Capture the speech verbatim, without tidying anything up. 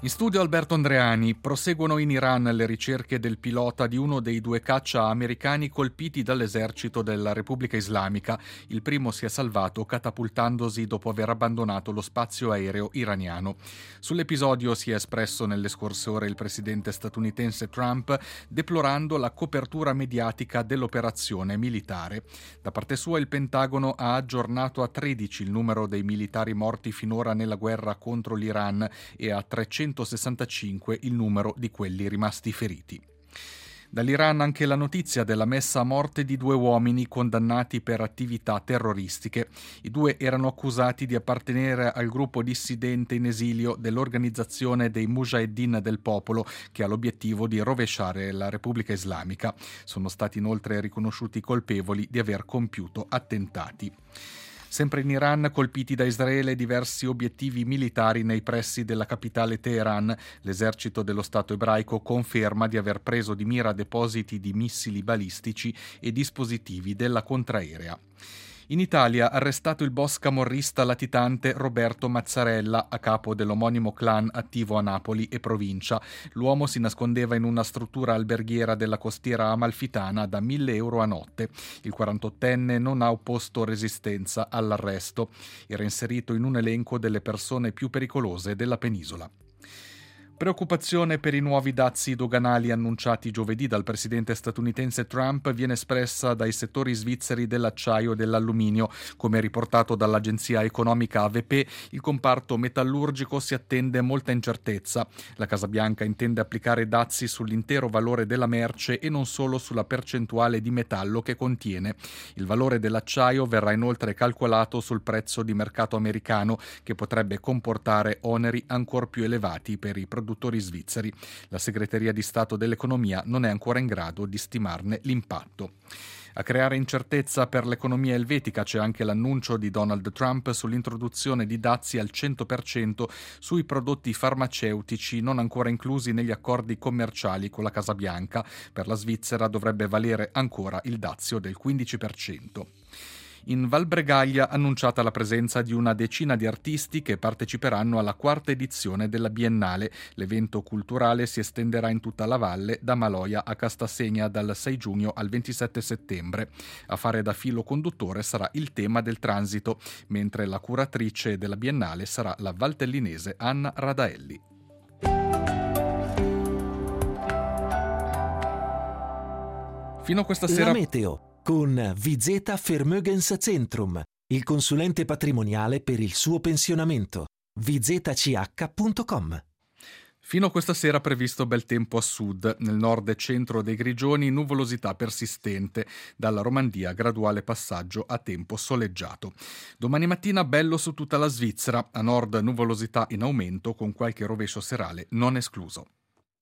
In studio Alberto Andreani. Proseguono in Iran le ricerche del pilota di uno dei due caccia americani colpiti dall'esercito della Repubblica Islamica. Il primo si è salvato catapultandosi dopo aver abbandonato lo spazio aereo iraniano. Sull'episodio si è espresso nelle scorse ore il presidente statunitense Trump, deplorando la copertura mediatica dell'operazione militare. Da parte sua il Pentagono ha aggiornato a tredici il numero dei militari morti finora nella guerra contro l'Iran e a trecentosessantacinque il numero di quelli rimasti feriti. Dall'Iran anche la notizia della messa a morte di due uomini condannati per attività terroristiche. I due erano accusati di appartenere al gruppo dissidente in esilio dell'organizzazione dei Mujahedin del Popolo, che ha l'obiettivo di rovesciare la Repubblica Islamica. Sono stati inoltre riconosciuti colpevoli di aver compiuto attentati. Sempre in Iran, colpiti da Israele diversi obiettivi militari nei pressi della capitale Teheran. L'esercito dello Stato ebraico conferma di aver preso di mira depositi di missili balistici e dispositivi della contraerea. In Italia, arrestato il boss camorrista latitante Roberto Mazzarella, a capo dell'omonimo clan attivo a Napoli e provincia. L'uomo si nascondeva in una struttura alberghiera della costiera amalfitana da mille euro a notte. Il quarantottenne non ha opposto resistenza all'arresto. Era inserito in un elenco delle persone più pericolose della penisola. Preoccupazione per i nuovi dazi doganali annunciati giovedì dal presidente statunitense Trump viene espressa dai settori svizzeri dell'acciaio e dell'alluminio. Come riportato dall'agenzia economica A V P, il comparto metallurgico si attende molta incertezza. La Casa Bianca intende applicare dazi sull'intero valore della merce e non solo sulla percentuale di metallo che contiene. Il valore dell'acciaio verrà inoltre calcolato sul prezzo di mercato americano, che potrebbe comportare oneri ancor più elevati per i produttori svizzeri. La segreteria di Stato dell'economia non è ancora in grado di stimarne l'impatto. A creare incertezza per l'economia elvetica c'è anche l'annuncio di Donald Trump sull'introduzione di dazi al cento per cento sui prodotti farmaceutici non ancora inclusi negli accordi commerciali con la Casa Bianca. Per la Svizzera dovrebbe valere ancora il dazio del quindici per cento. In Val Bregaglia annunciata la presenza di una decina di artisti che parteciperanno alla quarta edizione della Biennale. L'evento culturale si estenderà in tutta la valle, da Maloja a Castassegna dal sei giugno al ventisette settembre. A fare da filo conduttore sarà il tema del transito, mentre la curatrice della Biennale sarà la valtellinese Anna Radaelli. Fino a questa sera... La meteo con Vizeta Vermögenscentrum, il consulente patrimoniale per il suo pensionamento. vizeta-c h punto com. Fino a questa sera previsto bel tempo a sud, nel nord e centro dei Grigioni nuvolosità persistente, dalla Romandia graduale passaggio a tempo soleggiato. Domani mattina bello su tutta la Svizzera, a nord nuvolosità in aumento con qualche rovescio serale non escluso.